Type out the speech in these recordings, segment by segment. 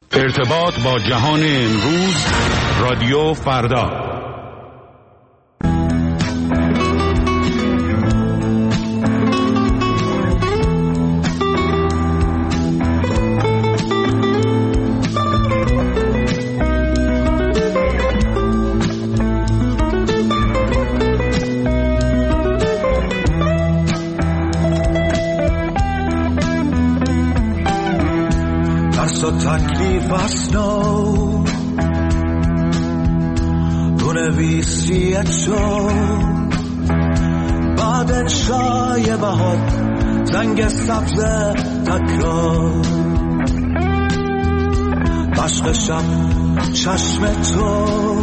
ارتباط با جهان امروز، رادیو فردا. تکلیف اسنو بنویسی تو بعد انشای بهار زنگ سبز تکرار عشق شب چشم تو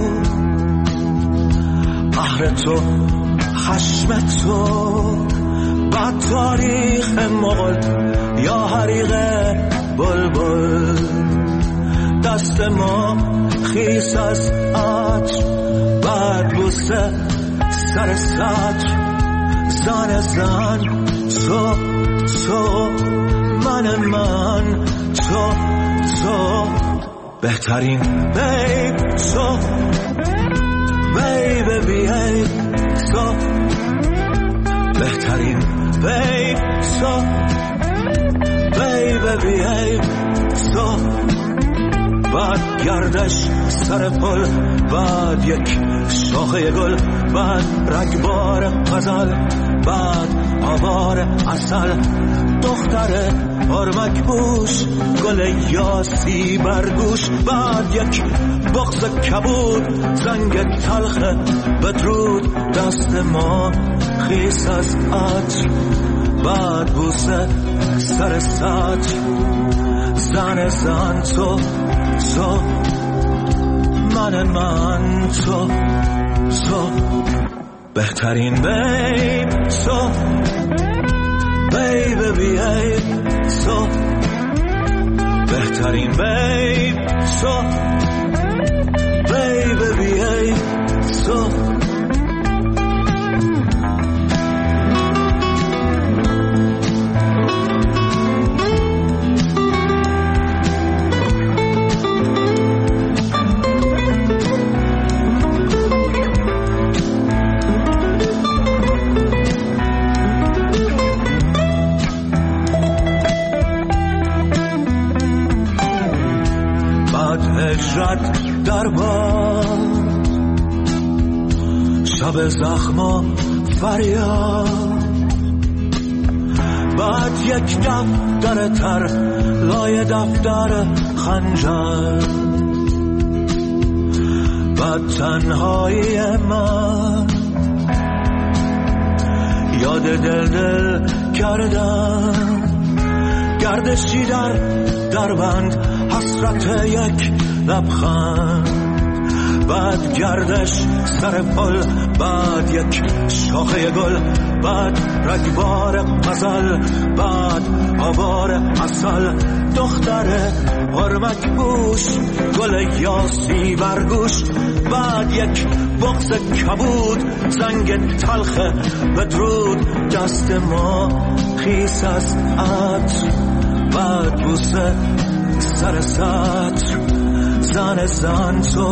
قهر تو خشم تو بعد تاریخ مغل یا حریق بلبل دست ما خیس از عطر بعد بوسه سر سطر زن تو من تو بهترین بیب تو بیب بیب تو بهترین بیب تو بیب بیب تو بعد گردش سر پل بعد یک شاخه گل بعد رگبار غزل بعد آوار عسل دختر آرمک بوش گل یاسی برگوش بعد یک بغض کبود زنگ تلخ بدرود دست ما خیس از عطر بعد بوسه سر سطر زن تو من تو بهترین بیب تو بیب بیب تو بهترین بیب تو بیب بیب تو در باد شب زخما فریاد بعد یک دفتر تر لای دفتر خنجر بعد تنهایی من یاد دل کردم گردشی در بند حسرت یک لبخند بعد گردش سر پل بعد یک شاخه گل بعد رگبار غزل بعد آوار عسل دختر آرمک بوش گل یاسی برگوش بعد یک بغض کبود زنگ تلخ بدرود دست ما خیس از عطر بعد بوسه سر سطر زن تو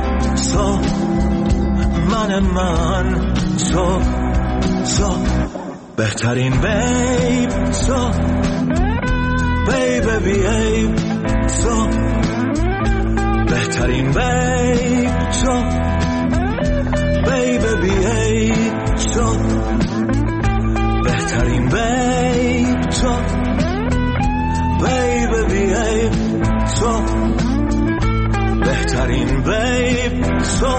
من تو بهترین بیب تو بیب بیب تو بهترین بیب تو بیب بیب تو بهترین بیب تو بیب بیب تو بهترین بیب تو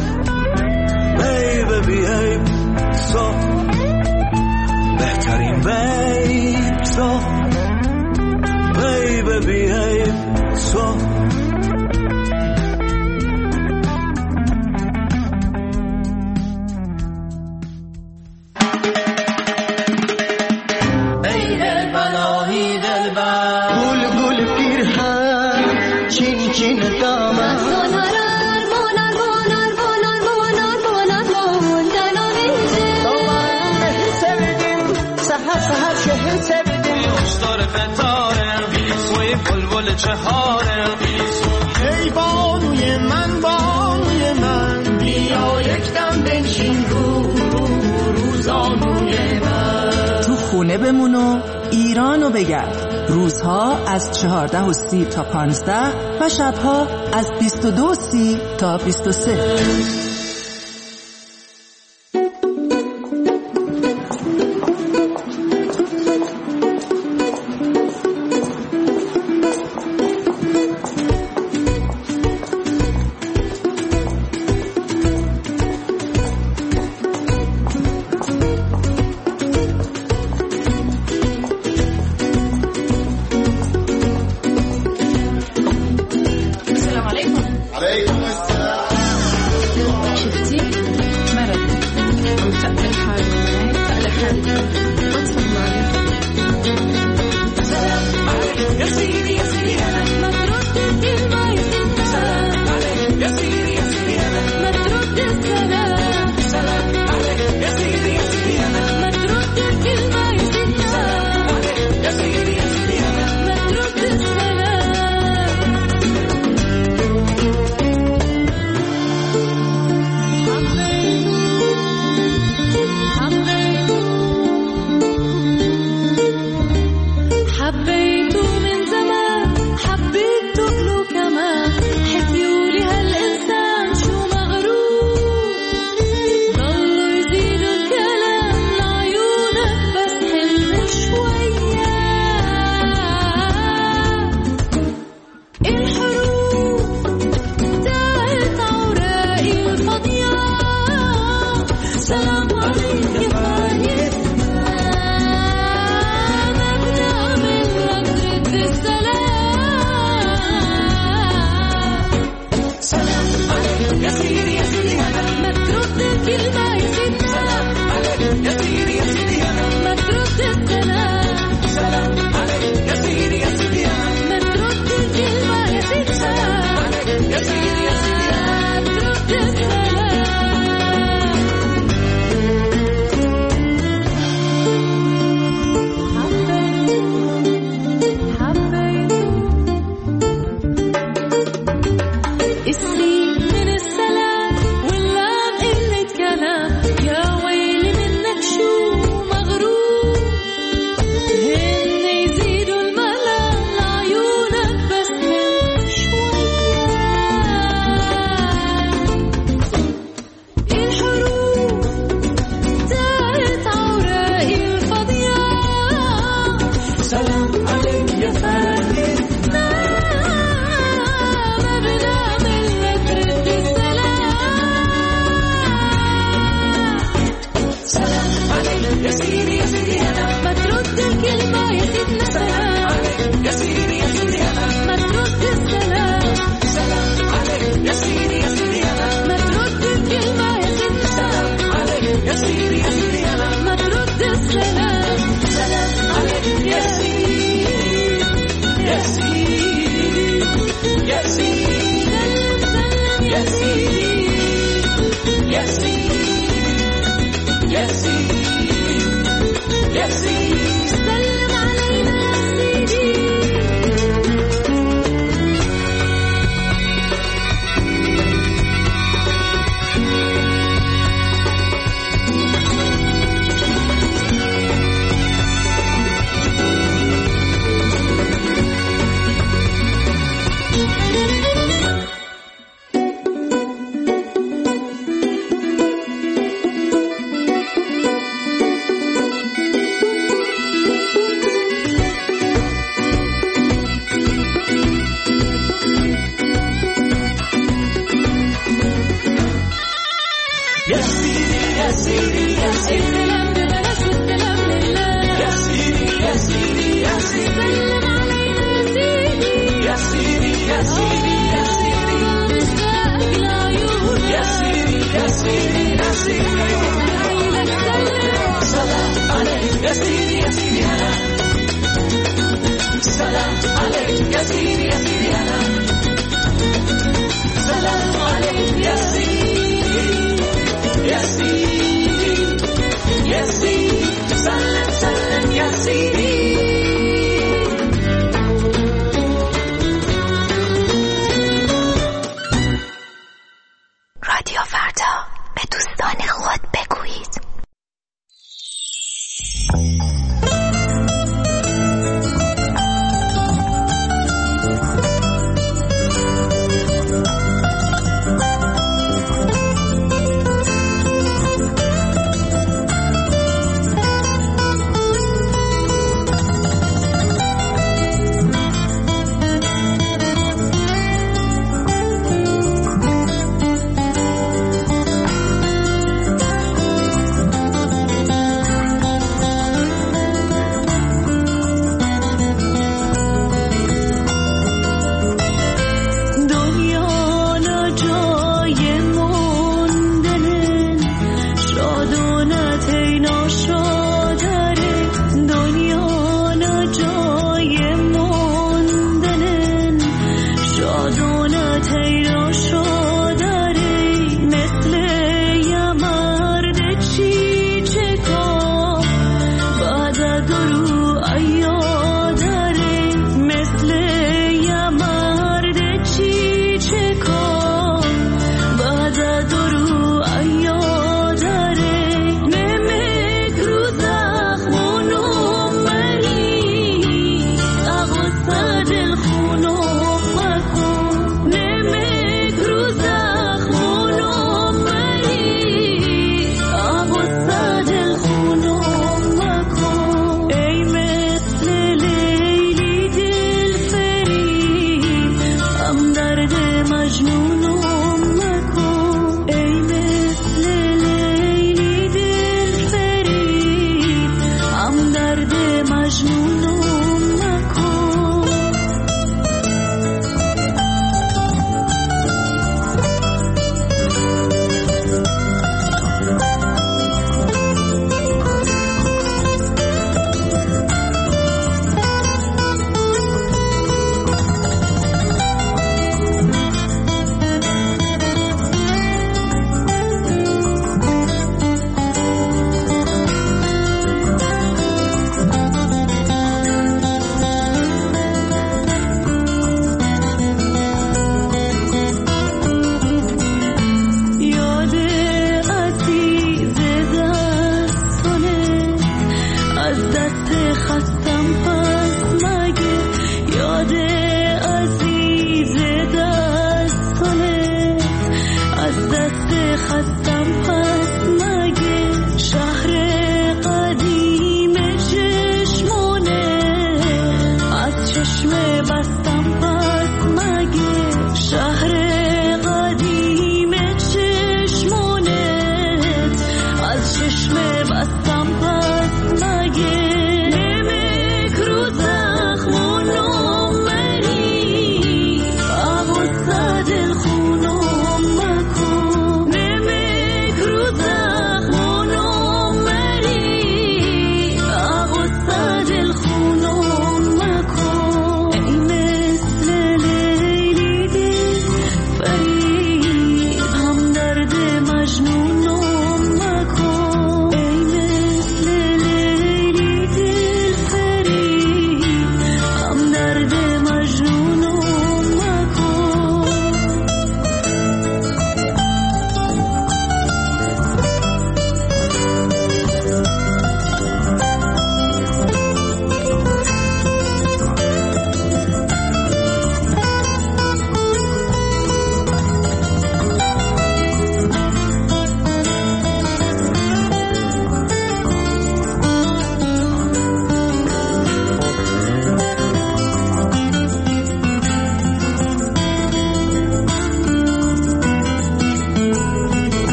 بیب بیب تو بهترین بیب تو بیب بیب تو Sevdim, şehir sevdim. Yokuşlar fetare, soy بلبل چهاره ای بانوی من بیا یک دم بنشین روزانوی من. تو خونه بمون و ایرانو بگرد. روزها از 14:30 تا 15 و شبها از 22:30 تا 23.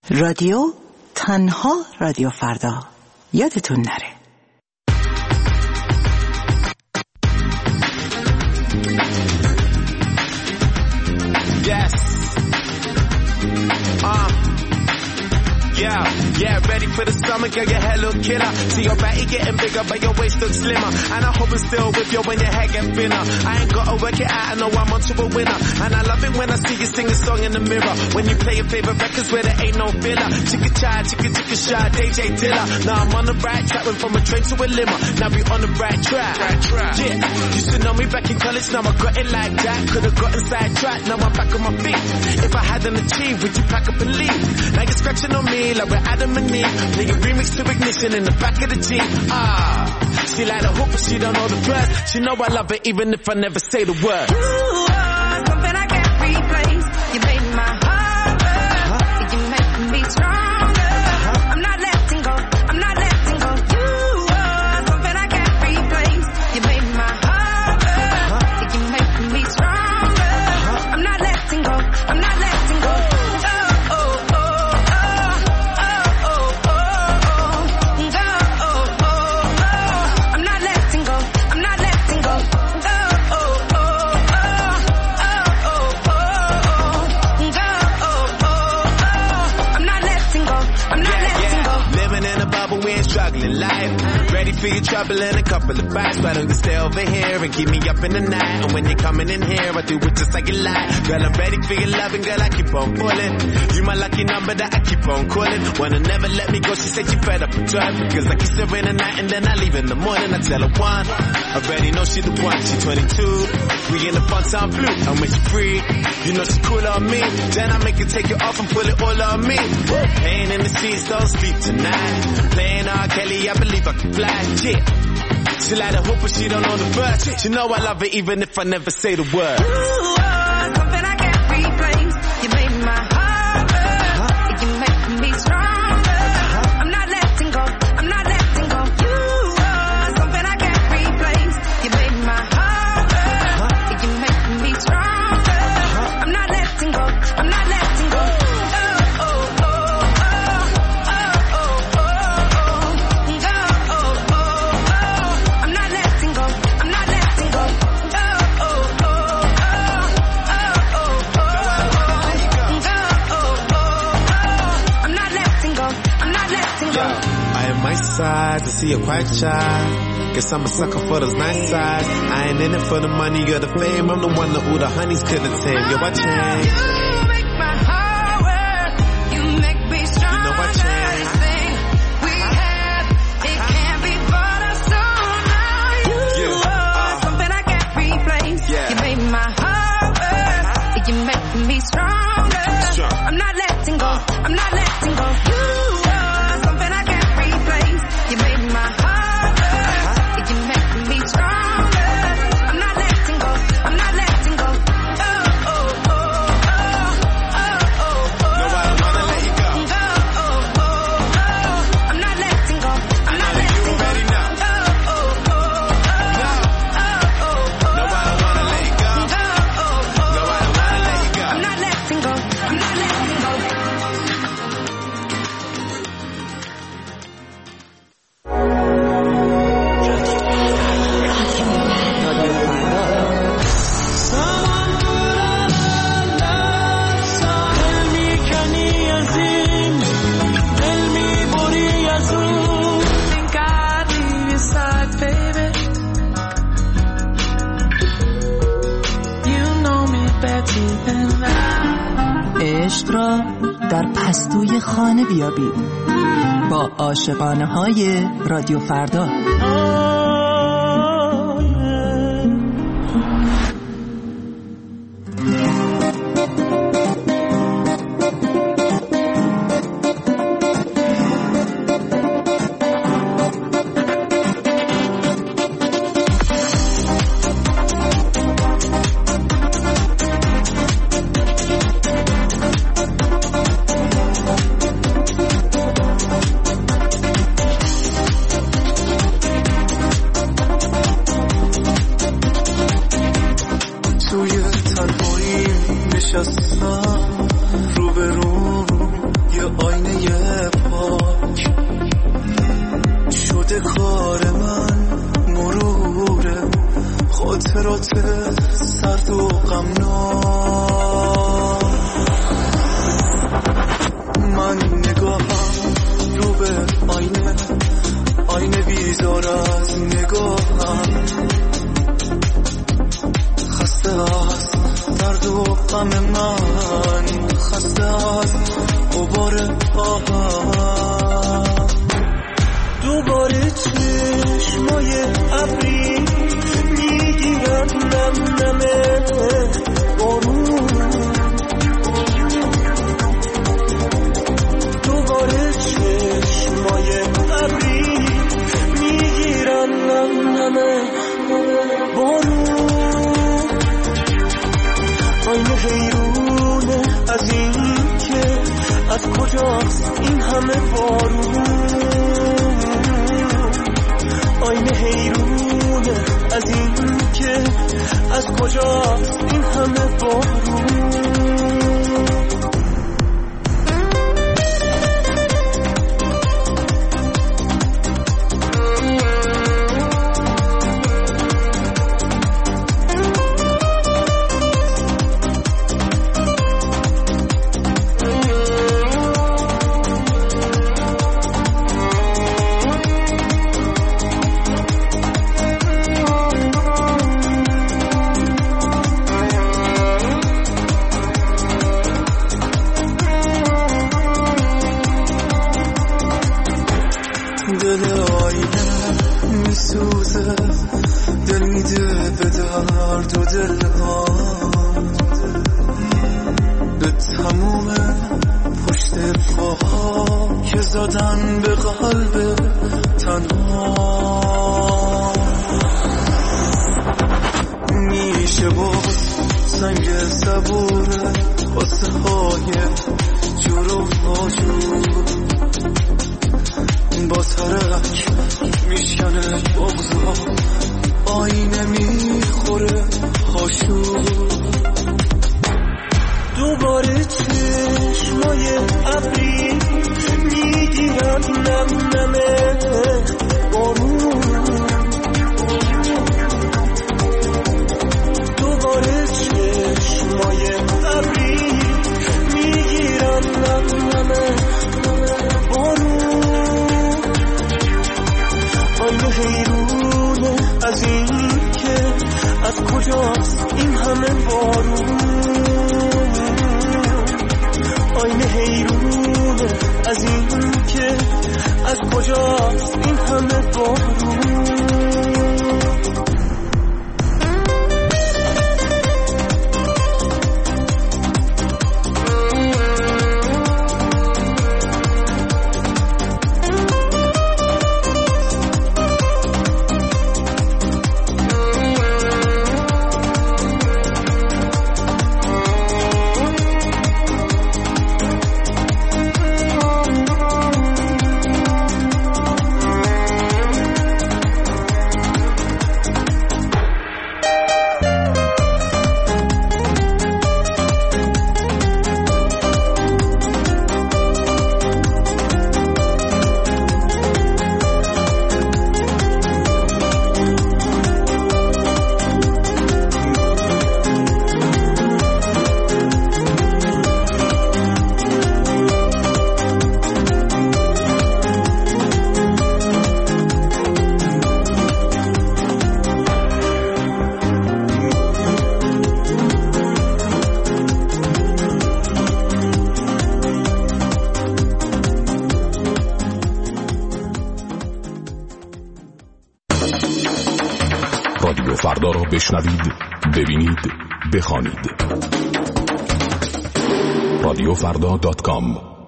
رادیو تنها رادیو فردا، یادتون نره. Yeah, ready for the summer, girl, your hair look killer. See your body getting bigger, but your waist looks slimmer. And I hope I'm still with you when your hair get thinner. I ain't gotta work it out, I know I'm onto a winner. And I love it when I see you sing a song in the mirror. When you play your favorite records where there ain't no filler. Chicka chai, chicka shy, DJ Dilla. Now I'm on the right track, went from a train to a limo. Now we on the right track. Yeah, used to know me back in college, now I got it like that. Could've gotten sidetracked, now I'm back on my feet. If I hadn't achieved, would you pack up and leave? Now you're scratching on me like we're Adam and Eve. Nigga remix to Ignition in the back of the Jeep. She like the hoop, but she don't know the words. She know I love it even if I never say the word. You are something I can't replace. You made my heart burn. You make me stronger. I'm not letting go. I'm not letting go. You are something I can't replace. You made my heart burn. You make me stronger. I'm not letting go. I'm not letting go. Struggling life, ready for your trouble and a couple of bites. Why don't you stay over here and keep me up in the night? And when you're coming in here, I do it just like you like. Girl, I'm ready for your loving, girl, I keep on pulling. You my lucky number that I keep on calling. Wanna never let me go, she said she fed up with drive. Because I kiss her in the night and then I leave in the morning. I tell her one, I already know she the one, she 22. We in the fun time blue, and when she free, you know she cool on me. Then I make her take it off and put it all on me. Pain in the seats, don't sleep tonight. Playing R. Kelly, I believe I can fly, yeah. She like the hoop, but she don't know the verse. She know I love it even if I never say the word. You are something I can't replace. You made my heart burn. You make me stronger. I'm not letting go. I'm not letting go. You are something I can't replace. You made my heart burn. You make me stronger. I'm not letting go. I'm not letting go. To see you quite shy. Guess I'm a sucker for those nice sides. I ain't in it for the money or the fame. I'm the one that all the honeys couldn't tame. Yo, I changed. You make my heart work. You make me stronger. You know I changed. Everything we have, it can't be bought or sold now. You are something I can't replace. Yeah. You made my heart work. You make me stronger. I'm not letting go. I'm not letting go. You are something I can't replace. You made my heart burn. You make me stronger. I'm not letting go. I'm not letting go. Oh, oh, oh, oh, oh, oh, oh. No, I don't wanna let you go. Oh, oh, oh, oh. I'm not letting go. I'm not letting go. You already know. Oh, oh, oh, oh. No. Oh, oh, oh. No, I don't wanna let you go. Oh, oh, oh. No, I don't wanna let you go. I'm not letting go. I'm not letting go. عشق را در پستوی خانه بیابید با عاشقانه های رادیو فردا. آینه پاک شده کار من، مرور خاطرات سرد و غمناک. من نگاهم رو به آینه بیزار از نگاهم، خسته از درد و غم من، خسته از غبار آهم. دوباره چشمای ابری میگیرن نم نمه بارون، دوباره چشمای ابری میگیرن نم نمه بارون. آینه حیرونه از این که از کجاست این همه بارون، آینه حیرونه از این که از کجاست این همه بارون. رادیو فردا را بشنوید، ببینید، بخوانید. رادیوفردا.com.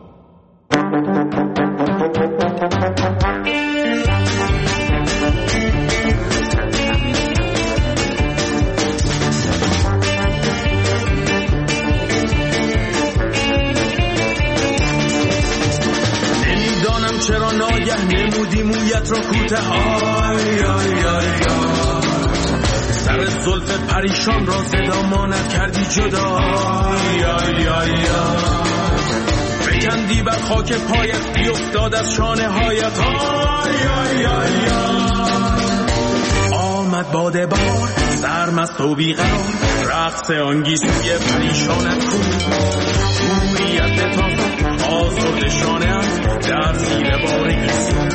نمیدانم چرا ناگه نمودی مویت را کوته، آی آی آی سر زلف پریشان را صدا ماند کردی جدا، آی آی آی بکندی دیدی بر خاک پایت بیفتاد از شانه هایت. آمد باد بهار سرمست و بیقرار، رقص آن گیسوی پریشانت کو. گویی از لطافت آزرد شانه‌ات در زیر بار گیسو.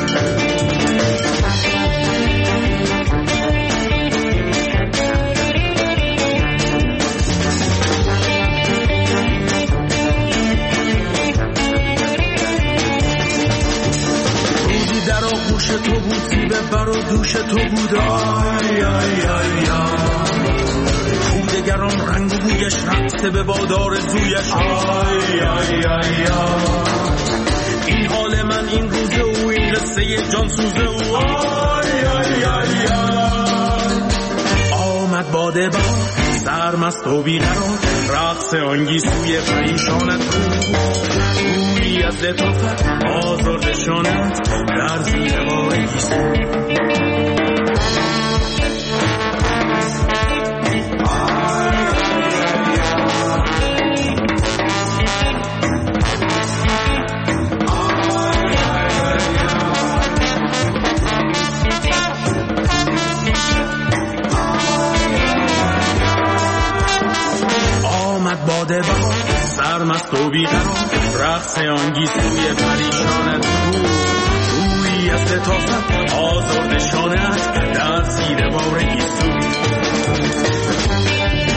در آغوش تو بود، زیبه بر و دوش تو بود. آی آی آی کودگران رنگ و بویش رقصه به بادار زویش. آی آی آی این حال من، این روزه او، این قصه جان سوزه او. آی آی آی آمد باده بهار سرمست و بیقرار، رقص آن گیسوی پریشانت کو. گویی از لطافت آزرد شانت در زیر بار گیسو. باده بهار سرمست و بیقرار، رقص آن گیسوی پریشانت کو. گویی از لطافت آزرد شانه‌ات در زیر بار گیسو.